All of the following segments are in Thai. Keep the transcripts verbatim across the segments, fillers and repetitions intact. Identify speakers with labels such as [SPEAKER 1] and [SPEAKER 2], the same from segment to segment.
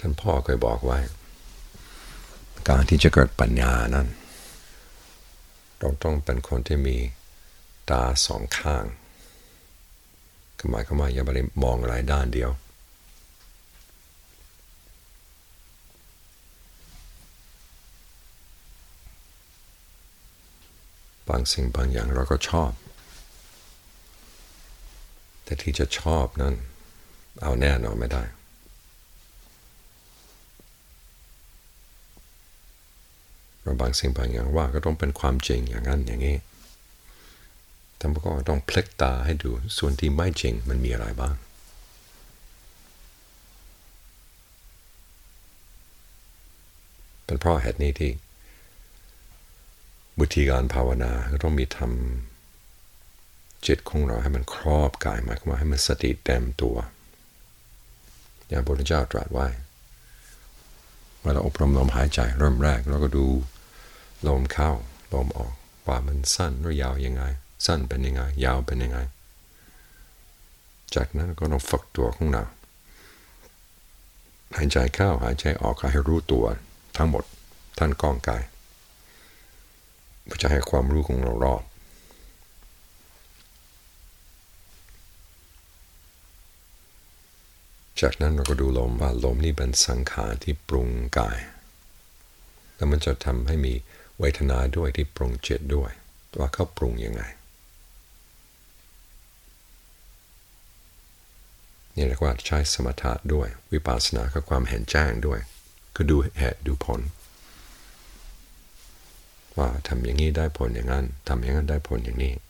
[SPEAKER 1] ท่านพ่อเคยบอกไว้การที่จะเกิดปัญญานั้นเราต้องเป็นคนที่มีตาสองข้างหมายความว่าอย่าไปมองอะไรด้านเดียวบางสิ่งบางอย่างเราก็ชอบแต่ที่จะชอบนั้นเอาแน่นอนไม่ได้เราบางสิ่งบางอย่างว่าก็ต้องเป็นความจริงอย่างนั้นอย่างนี้แต่ก็ต้องพลิกตาให้ดูส่วนที่ไม่จริงมันมีอะไรบ้างเป็นเพราะเหตุนี้ที่วิธีการภาวนาก็ต้องมีทำจิตของเราให้มันครอบกายหมายความว่าให้มันสติเต็มตัวอย่างพระพุทธเจ้าตรัสไว้เวลาอบรมลมหายใจเริ่มแรกเราก็ดูลมเข้าลมออกว่ามันสั้นหรือยาวยังไงสั้นเป็นยังไงยาวเป็นยังไงจากนั้นก็ต้องฝึกตัวของเราหายใจเข้าหายใจออกให้รู้ตัวทั้งหมดท่านกองกายเพื่อจะให้ความรู้ของเรารอบจากนั้นเราก็ดูลมว่าลมนี่เป็นสังขารที่ปรุงกายแล้วมันจะทำให้มีเวทนาด้วยที่ปรุงจิตด้วยว่าเขาปรุงยังไงนี่เรียกว่าใช้สมถะด้วยวิปัสสนาคือความเห็นแจ้งด้วยก็ดูเหตุดูผลว่าทำอย่างนี้ได้ผลอย่างนั้นทำอย่างนั้นได้ผลอย่างนี้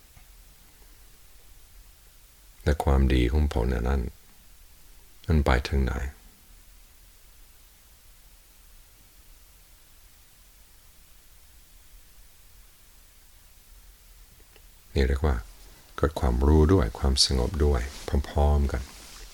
[SPEAKER 1] และความดีของผลนั้นมันไปถึงไหนนี่เรียกว่าเกิดความรู้ด้วยความสงบด้วยพร้อมๆกัน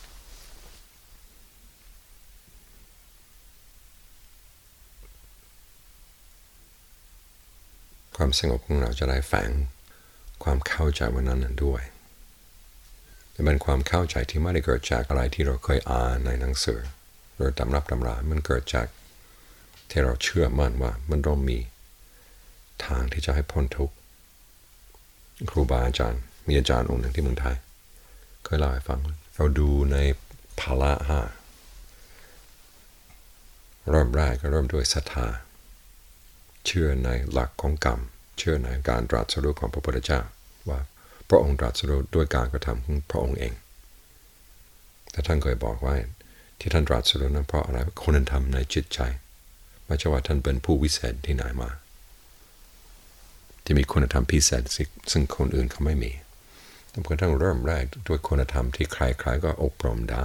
[SPEAKER 1] ความสงบของเราจะได้แฝงความเข้าใจวันนั้นด้วยแต่เป็นความเข้าใจที่ไม่ได้เกิดจากอะไรที่เราเคยอ่านในหนังสือหรือตำรับตำรามันเกิดจากที่เราเชื่อมั่นว่ามันต้องมีทางที่จะให้พ้นทุกข์ครูบาอาจารย์มีอาจารย์องค์หนึ่งที่เมืองไทยเคยเล่าให้ฟังเราดูในภาละห้าเริ่มแรกก็เริ่มด้วยศรัทธาเชื่อในหลักของกรรมเชื่อในการตรัสรู้ของพระพุทธเจ้าว่าพระองค์ตรัสรู้ด้วยการกระทำของพระองค์เองแต่ท่านเคยบอกว่าที่ท่านตรัสรู้นั้นเพราะอะไรคุณธรรมในจิตใจไม่ใช่ว่าท่านเป็นผู้วิเศษที่ไหนมาที่มีคุณธรรมพิเศษซึ่งคนอื่นเขาไม่มีแต่กระทั่งเริ่มแรกด้วยคุณธรรมที่ใครๆก็อบรมได้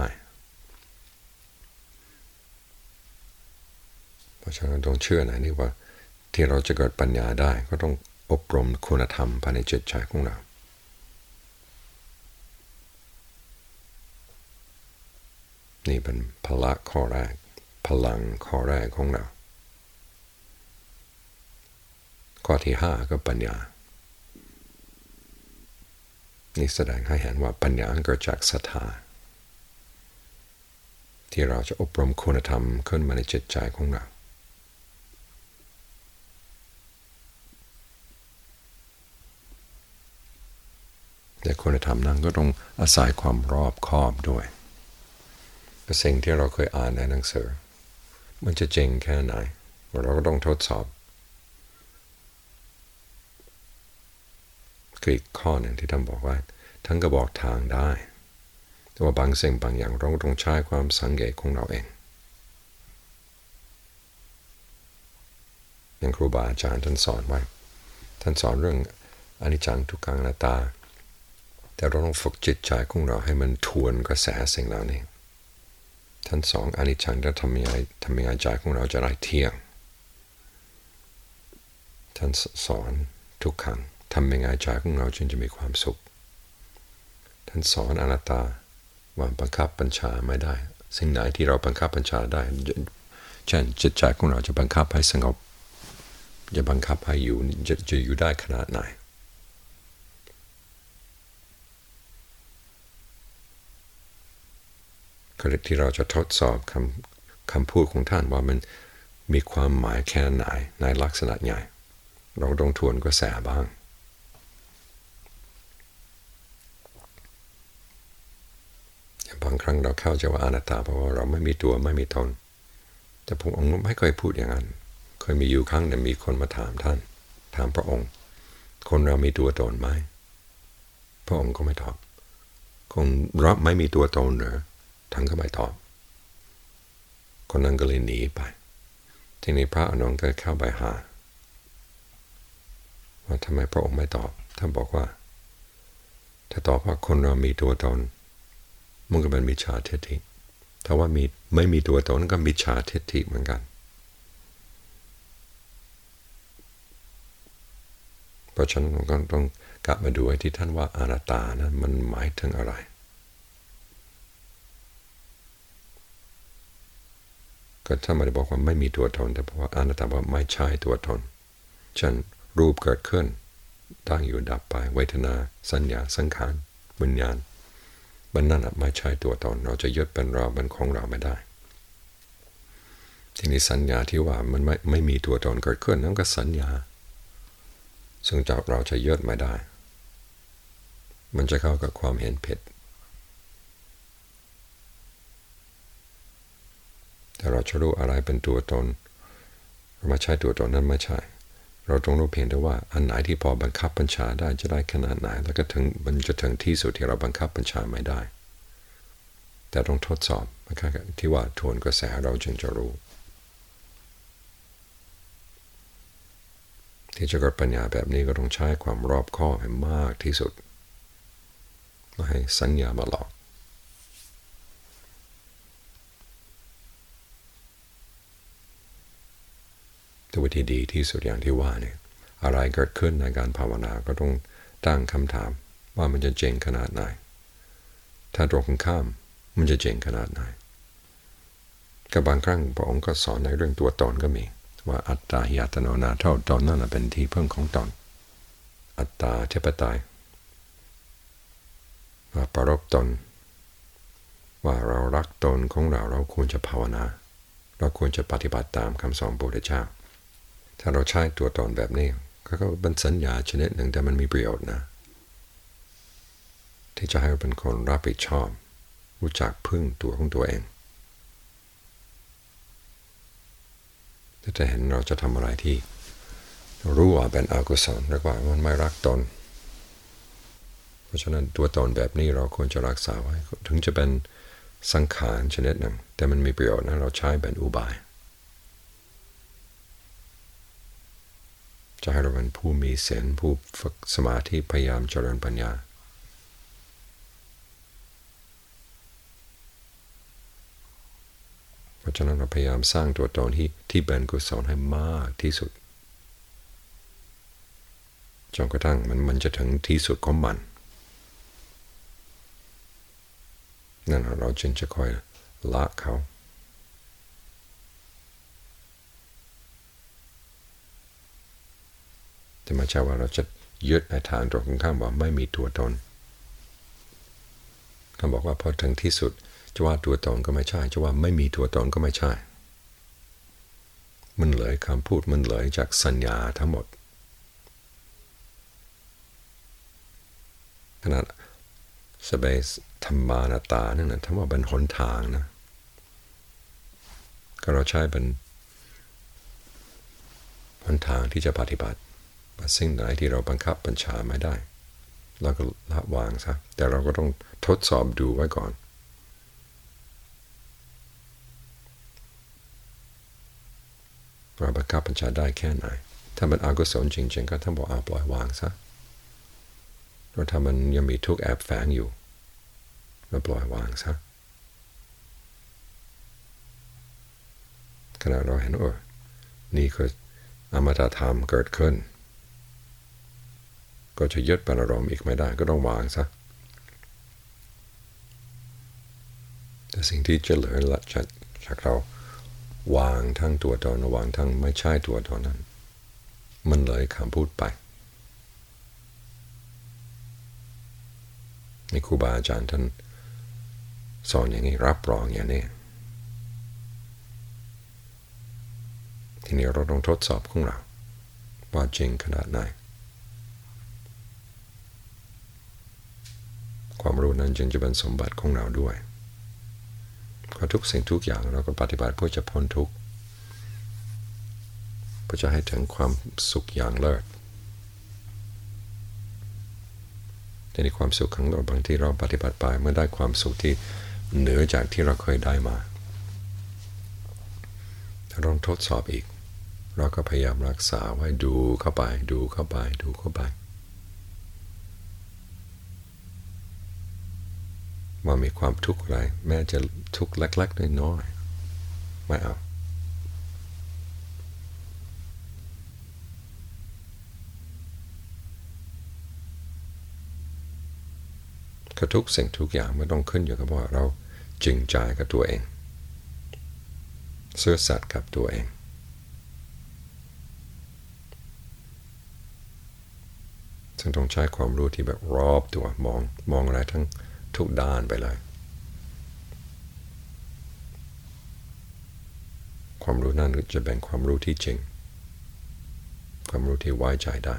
[SPEAKER 1] เพราะฉะนั้นต้องเชื่อนะนี่ว่าที่เราจะเกิดปัญญาได้ก็ต้องอบรมคุณธรรมภายในจิตใจของเรานี่เป็นพละข้อแรกพลังข้อแรกของเราข้อที่ห้าก็ปัญญานี่แสดงให้เห็นว่าปัญญาเกิดจากศรัทธาที่เราจะอบรมคุณธรรมขึ้นมาในจิตใจของเราแต่คุณธรรมนั้นก็ต้องอาศัยความรอบคอบด้วยสิ่งที่เราเคยอ่านในหนังสือมันจะจริงแค่ไหนเราก็ต้องทดสอบคืออีกข้อหนึ่งที่ท่านบอกว่าท่านก็บอกทางได้แต่ว่าบางสิ่งบางอย่างเราต้องใช้ความสังเกตของเราเองอย่างครูบาอาจารย์ท่านสอนไว้ท่านสอนเรื่องอนิจจังทุกขังอนัตตาแต่เราต้องฝึกจิตใจของเราให้มันทวนกระแสสิ่งเหล่านี้ท่านสอนอนิจจังจะทำยังไงทำยังไงใจของเราจะได้เที่ยงท่านสอนทุกขังทำยังไงใจของเราจึงจะมีความสุขท่านสอนอนัตตาว่าบังคับบัญชาไม่ได้สิ่งไหนที่เราบังคับบัญชาได้เช่นจิตใจของเราจะบังคับให้สงบจะบังคับให้อยู่จะจะอยู่ได้ขนาดไหนที่เราจะทดสอบคคำพูดของท่านว่ามันมีความหมายแค่ไหนในลักษณะใหญ่เราต้องทวนกระแสบ้างบางครั้งเราเข้าใจว่าอนัตตาเพราะว่าเราไม่มีตัวไม่มีตนแต่พระองค์ไม่เคยพูดอย่างนั้นเคยมีอยู่ครั้งหนึ่งมีคนมาถามท่านถามพระองค์คนเรามีตัวตนไหมพระองค์ก็ไม่ตอบคนเราไม่มีตัวตนเหรอท่านก็ไม่ตอบคนนั้นก็เลยหนีไปทีนี้พระอานนท์ก็เข้าไปหาว่าทำไมพระองค์ไม่ตอบท่านบอกว่าถ้าตอบว่าคนเรามีตัวตนมันก็เป็นมิจฉาทิฏฐิถ้าว่ามีไม่มีตัวตนก็มิจฉาทิฏฐิเหมือนกันเพราะฉะนั้นก็ต้องกลับมาดูไอ้ที่ท่านว่าอนัตตานั้นมันหมายถึงอะไรก็ท่านไม่ได้บอกว่าไม่มีตัวตนแต่บอกว่าอนัตตาว่าไม่ใช่ตัวตนเช่นรูปเกิดขึ้นตั้งอยู่ดับไปเวทนาสัญญาสังขารวิญญาณมันนั่นไม่ใช่ตัวตนเราจะยึดเป็นเราเป็นของเราไม่ได้ทีนี้สัญญาที่ว่ามันไม่ไม่มีตัวตนเกิดขึ้นนั่นก็สัญญาซึ่งจากเราจะยึดไม่ได้มันจะเข้ากับความเห็นผิดแต่เราจะรู้อะไรเป็นตัวตนไม่ใช่ตัวตนนั้นไม่ใช่เราต้องรู้เพียงแต่ว่าอันไหนที่พอบังคับบัญชาได้จะได้ขนาดไหนแล้วก็ถึงมันจะถึงที่สุดที่เราบังคับบัญชาไม่ได้แต่ต้องทดสอบนะครับที่ว่าทวนกระแสเราจึงจะรู้ที่จะเกิดปัญญาแบบนี้ก็ต้องใช้ความรอบคอบให้มากที่สุดไม่ให้สัญญามาหลอกแต่วิธีดีที่สุดอย่างที่ว่าเนี่ยอะไรเกิดขึ้นในการภาวนาก็ต้องตั้งคำถามว่ามันจะเจ๋งขนาดไหนถ้าตรงกันข้ามมันจะเจ๋งขนาดไหนกับบางครั้งพระองค์ก็สอนในเรื่องตัวตนก็มีว่าอัตตาหิอัตโนนาโถตนนั่นเป็นที่พึ่งของตนอัตตาเทปไตยว่าปรารภตนว่าเรารักตนของเราเราควรจะภาวนาเราควรจะปฏิบัติตามคำสอนพระพุทธเจ้าถ้าเราใช้ตัวตนแบบนี้ก็เป็นสัญญาชนิดหนึ่งแต่มันมีประโยชน์นะที่จะให้เราเป็นคนรับผิดชอบรู้จักพึ่งตัวของตัวเองถ้าจะเห็นเราจะทำอะไรที่รู้ว่าเป็นอกุศลเรียกว่ามันไม่รักตนเพราะฉะนั้นตัวตนแบบนี้เราควรจะรักษาไว้ถึงจะเป็นสังขารชนิดหนึ่งแต่มันมีประโยชน์นะเราใช้เป็นอุบายจะให้เราเป็นผู้มีศีลผู้ฝึกสมาธิพยายามเจริญปัญญาเพราะฉะนั้นเราพยายามสร้างตัวตนที่ที่เป็นกุศลให้มากที่สุดจนกระทั่งมันมันจะถึงที่สุดของมันนั่นเราจึงจะค่อยละเขาแต่ไม่ใช่ว่าเราจะยึดในทางตรงกันข้ามว่าไม่มีตัวตนเขาบอกว่าพอถึงที่สุดจะว่าตัวตนก็ไม่ใช่จะว่าไม่มีตัวตนก็ไม่ใช่มันเลยคำพูดมันเลยจากสัญญาทั้งหมดขนาดสเปซธรรมานาตานั่นนะทั้งว่าเป็นหนทางนะก็เราใช้เป็นหนทางที่จะปฏิบัติสิ่งไหนที่เราบังคับบัญชาไม่ได้เราก็ละวางซะแต่เราก็ต้องทดสอบดูไว้ก่อนเราบังคับบัญชาได้แค่ไหนถ้ามันอกุศลจริงๆก็ท่านบอกเอาปล่อยวางซะแล้วถ้ามันยังมีทุกข์แอบแฝงอยู่เราปล่อยวางซะขณะเราเห็นว่านี่คืออมตะธรรมเกิดขึ้นก็จะยึดเป็นอารมณ์อีกไม่ได้ก็ต้องวางซะแต่สิ่งที่จะเหลือจากจากเราวางทั้งตัวตนวางทั้งไม่ใช่ตัวตนนั้นมันเลยคำพูดไปในครูบาอาจารย์ท่านสอนอย่างนี้รับรองอย่างนี้ทีนี้เราต้องทดสอบของเราว่าจริงขนาดไหนความรู้นั้นจึงจะเป็นสมบัติของเราด้วยเพราะทุกสิ่งทุกอย่างเราก็ปฏิบัติเพื่อจะพ้นทุกข์เพื่อจะให้ถึงความสุขอย่างเลิศแต่ในความสุขของเราบางทีเราปฏิบัติไปเมื่อได้ความสุขที่เหนือจากที่เราเคยได้มาเราต้องทดสอบอีกเราก็พยายามรักษาไว้ดูเข้าไปดูเข้าไปดูเข้าไปว่ามีความทุกข์อะไรแม้จะทุกข์เล็กๆน้อยๆไม่เอาก็ทุกสิ่งทุกอย่างไม่ต้องขึ้นอยู่กับว่าเราจริงใจกับตัวเองซื่อสัตย์กับตัวเองซึ่งต้องใช้ความรู้ที่แบบรอบตัวมองมองอะไรทั้งทุกด้านไปเลยความรู้นั้นจะเป็นความรู้ที่จริงความรู้ที่ไว้ใจได้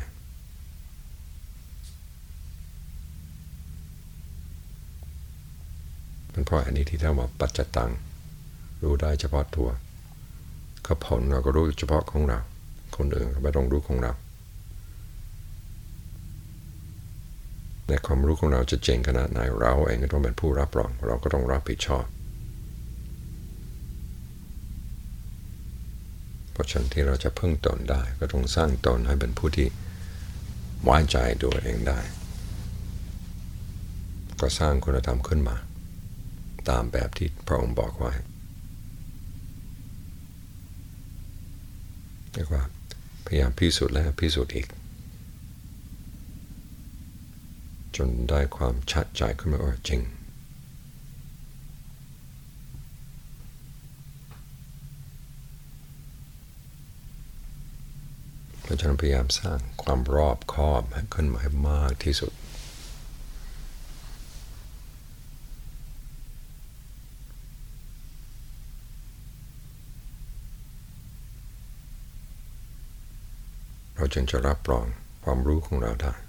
[SPEAKER 1] เป็นเพราะอันนี้ที่เรียกว่าปัจจตังรู้ได้เฉพาะตัวก็ผลเราก็รู้เฉพาะของเราคนอื่นก็ไม่ต้องรู้ของเราในความรู้ของเราจะเจ๋งขนาดไหนเราเองก็ต้องเป็นผู้รับรองเราก็ต้องรับผิดชอบเพราะฉะนั้นที่เราจะพึ่งตนได้ก็ต้องสร้างตนให้เป็นผู้ที่ไว้ใจตัวเองได้ก็สร้างคุณธรรมขึ้นมาตามแบบที่พระองค์บอกไว้เรียกว่าพยายามพิสูจน์และพิสูจน์อีกจนได้ความชัดใจขึ้นมาว่าจริงเพราะฉะนั้นพยายามสร้างความรอบคอบให้ขึ้นมาให้มากที่สุดเราจึงจะรับรองความรู้ของเราได้